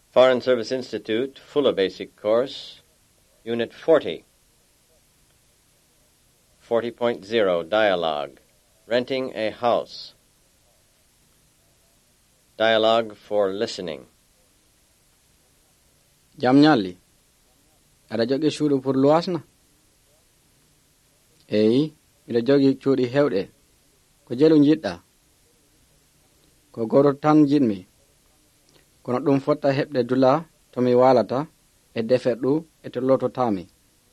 Foreign Service Institute, Fuller Basic Course, Unit 40. 40.0 Dialogue. Renting a House. Dialogue for Listening. Jam ñalli aɗa jogi cuuɗi pour luwasna? Eyi, miɗa jogi cuuɗi hewɗe. Ko jelu jiɗɗa? Ko goto tan jiɗmi, kono ɗum fotta heɓde dula to mi walata e deferɗu e to lototami.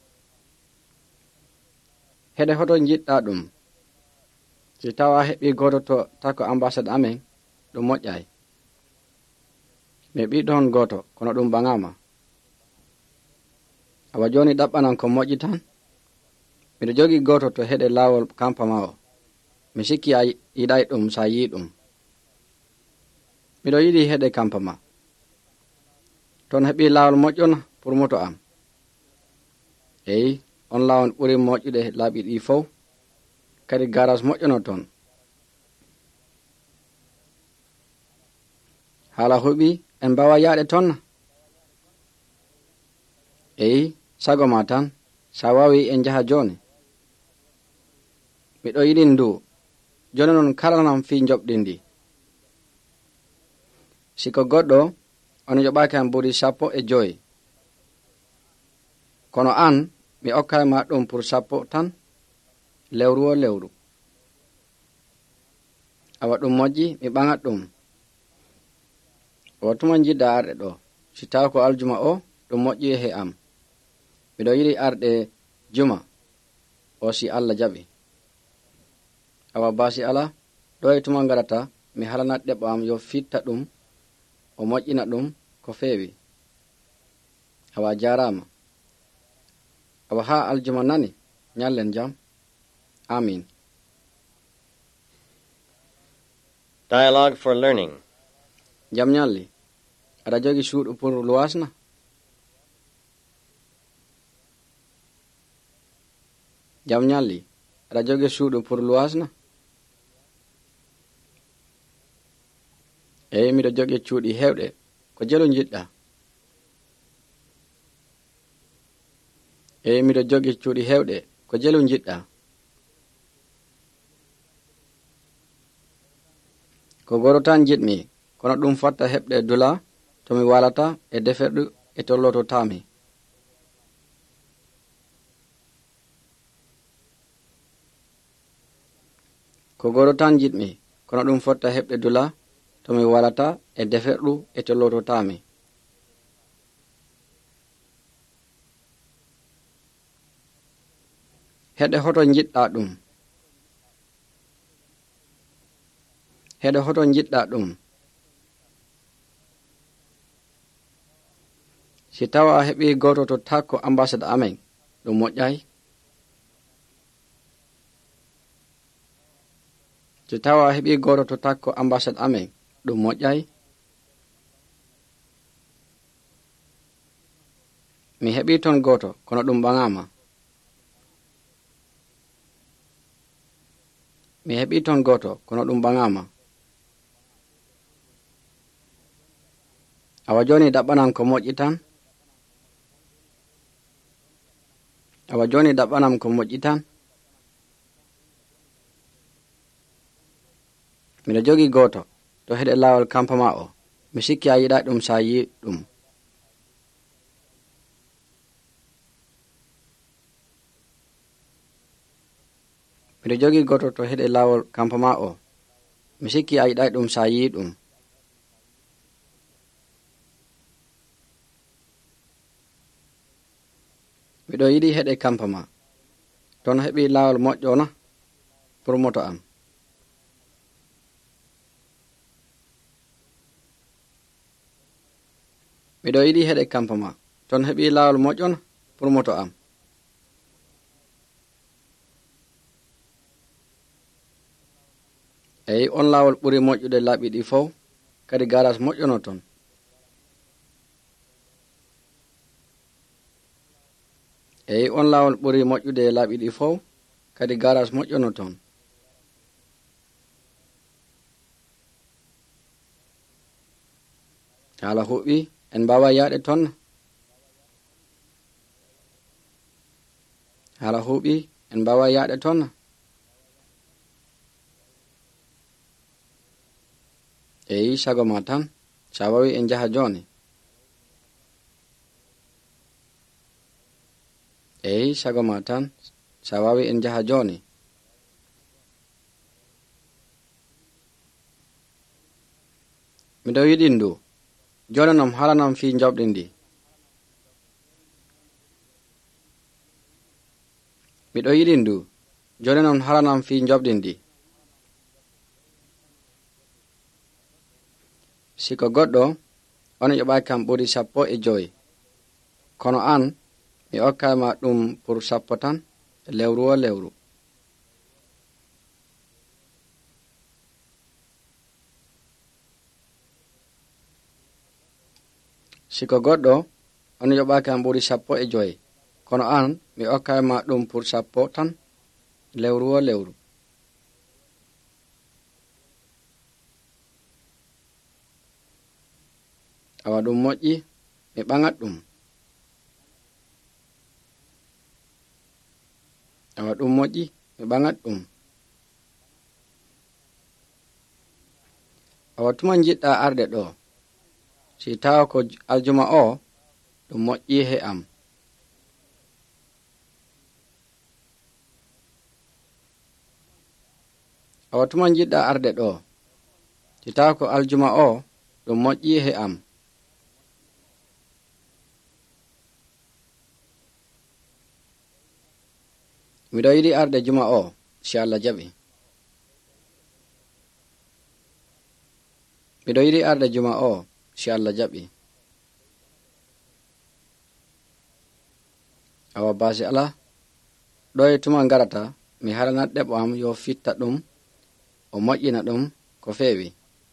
Heɗe hoto jiɗɗa ɗum? Si tawa heɓi goto to tako ambassade amen ɗum moƴƴay. Mi ɓiɗɗo hon goto kono ɗum ɓaŋama. Awa joni ɗaɓɓanan ko moƴƴi tan? Miɗo jogi goto to heɗe lawol kampama o. Mi sikki a yiɗay ɗum sa yi ɗum. Miɗo yiɗi heɗe kampama. Ton heɓi lawol moƴƴona pour moto am. Eyi, on lawol ɓuri moƴƴude laaɓi ɗi fof. Kadi garas moƴƴono toon. Haala huɓi en mbawa yaade toon? Eyi, sago ma tan, sa wawi en jaha joni. Miɗo yiɗi ndu, joni noon kalanam fi joɓɗi ndi. Siko goɗɗo, on yoɓaki am ɓuri 15. Kono an, mi okkay ma ɗum pour 10 tan, lewru o lewru. Awa ɗum moƴƴi, mi ɓaŋat ɗum. O tuma jiɗɗa arɗe ɗo, si taw ko aljuma o, ɗum moƴƴi he am. Miɗo yiɗi arɗe juma, o si Allah jaɓi. Awa basi ala, ɗo e tuma gaɗata, mi halanat ɗeɓɓo am yo fitta ɗum, o moƴƴina ɗum ko feewi. Awa jarama. Awa ha aljuma nani, ñallen jam. Amin. Dialogue for Learning. Jam ñalli, aɗa jogi cuuɗu pour luwasna? Jam ñalli, aɗa jogi cuuɗu pour luwasna? Eyi, miɗo jogi cuuɗi hewɗe. Ko jelu jiɗɗa? Eyi, miɗo jogi cuuɗi hewɗe. Ko jelu jiɗɗa? Ko goto tan jiɗmi, kono ɗum fotta heɓde dula to mi walata e deferɗu e to lototami. Ko goto tan jiɗmi, kono ɗum fotta heɓde dula to mi walata e deferɗu e to lototami. Heɗe hoto jiɗɗa ɗum? Heɗe hoto jiɗɗa ɗum? Si tawa a heɓi goto to takko ambassade amen, ɗum moƴƴay. Si tawa a heɓi goto to takko ambassade amen, ɗum moƴƴay. Mi heɓi toon goto, kono ɗum ɓaŋama. Mi heɓi toon goto, kono ɗum ɓaŋama. Awa joni ɗaɓɓanam ko moƴƴi tan? Awa joni ɗaɓɓanam ko moƴƴi tan? Miɗo jogi goto to heɗe lawol kampama o. Mi sikki a yiɗa ɗum sa yi ɗum. Miɗo jogi goto to heɗe lawol kampama o. Mi sikki a yiɗa ɗum sa yi ɗum. Miɗo yiɗi heɗe kampama. Toon heɓi lawol moƴƴona pour moto am. Miɗo yiɗi heɗe kampama. Toon heɓi lawol moƴƴona pour moto am. Eyi, on lawol ɓuri moƴƴude laaɓi ɗi fof. Kadi garas moƴƴono toon. Eyi, on lawol ɓuri moƴƴude laaɓi ɗi fof. Kadi garas moƴƴono toon. Haala huɓi, en mbawa yaade ton. Hala huuɓi en mbawa yaade ton. Eyi sago ma tan sa wawi en jaha joni. Eyi sago ma tan sa wawi en jaha joni. Miɗo yiɗi ndu joni nom halanam fi jobɗi ndi. Miɗo yiɗi ndu joni nom halanam fi jobɗi ndi. Siko goɗɗo on yoɓaki kam ɓuri 15 kono an mi okkama ɗum pour 10 tan lewru o lewru. Siko goɗɗo on yoɓaki kam ɓuri 15 kono an mi okkama ɗum pour 10 tan lewru o lewru. Awa ɗum moƴƴi mi ɓaŋat ɗum. Awa ɗum moƴƴi mi ɓaŋat ɗum. Awa tuma jiɗɗa arde ɗo. Si tawa ko aljuma o ɗum moƴƴi he am. Awa tuma jiɗɗa arde ɗo. Si tawa ko aljuma o ɗum moƴƴi he am. Miɗo yiɗi arde juma o si Allah jaɓi. Miɗo yiɗi arde juma o si Allah jaɓi. Awa basi ala ɗo e tuma garata mi halanat ɗeɓo am yo fitta ɗum o moƴƴina ɗum ko feewi.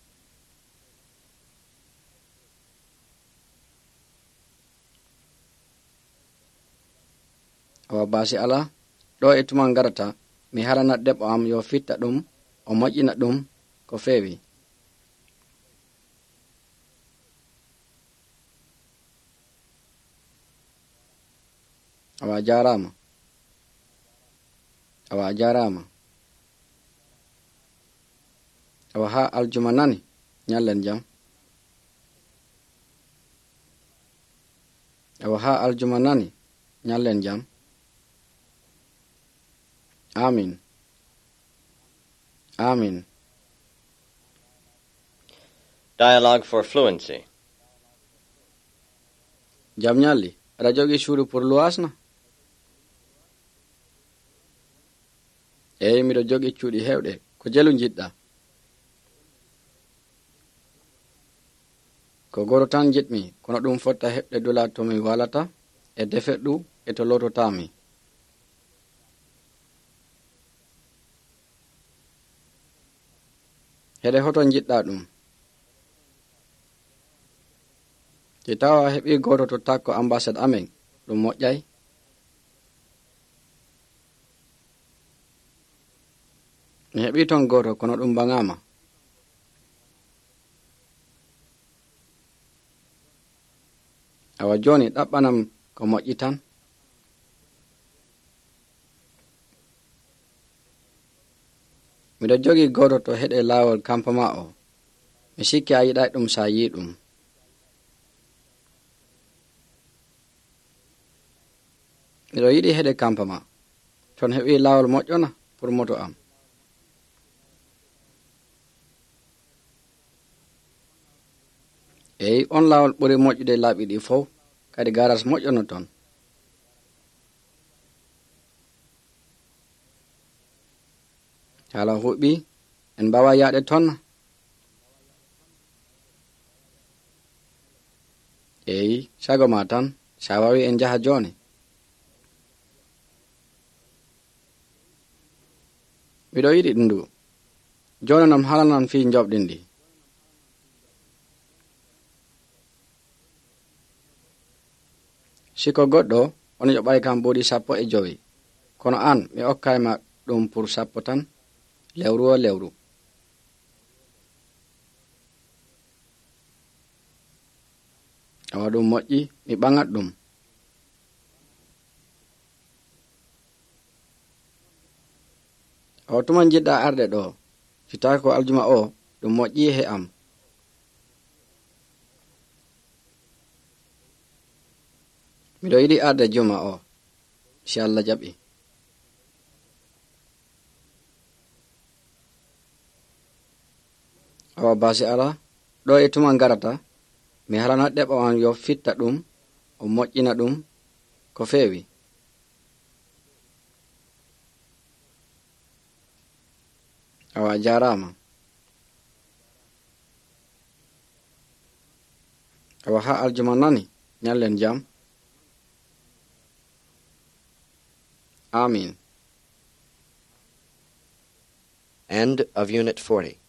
Awa basi ala ɗo e tuma garata mi halanat ɗeɓo am yo fitta ɗum o moƴƴina ɗum ko feewi. Awa jarama. Awa jarama. Awa ha aljuma nani nyallen jam. Awa ha aljuma nani nyallen jam. Amin. Amin. Dialogue for fluency. Jam nyalli aɗa jogi suudu pour luwasna? Eyi miɗo jogi cuuɗi hewɗe ko jelu jiɗɗa? Ko goro tan jiɗmi kono ɗum fotta heɓde dula to mi walata e defeɗɗu e to lototami. Heɗe hoto jiɗɗa ɗum? Si tawa heɓi goto to takko ambassade amen ɗum moƴƴay. Mi heɓi ton goto kono ɗum baŋama. Awa joni ɗaɓɓanam ko moƴƴi tan. Miɗo jogi goto to heɗe lawol kampama o. Mi sikki a yiɗai ɗum sa yi ɗum. Miɗo yiɗi heɗe kampama ton heɓi lawol moƴƴona pour moto am. Eyi on lawol ɓuri moƴƴude laaɓi ɗi fof kadi garas moƴƴono ton. Hala huuɓi en mbawa yaade ton. Eyi sago ma tan sa wawi en jaha joni. Miɗo yiɗi ndu joni nam halanan fi jobɗi ndi. Siko goɗɗo on yoɓai kam ɓuri 15 kono an mi okkayma ɗum pour 10 tan lewru o lewru. awa ɗum moƴƴi mi ɓaŋat ɗum. awa tuman jiɗɗa arde ɗo, si tawi ko aljuma o ɗum moƴƴi he am. miɗo yiɗi arde juma o, si Allah jaɓi. awa baasi ala ɗo e tuman garata, mi halana ɗeɓo am yo fitta ɗum o moƴƴina ɗum ko feewi. awa jarama. awa ha aljuma nani ñallen jam. Amin. End of Unit 40.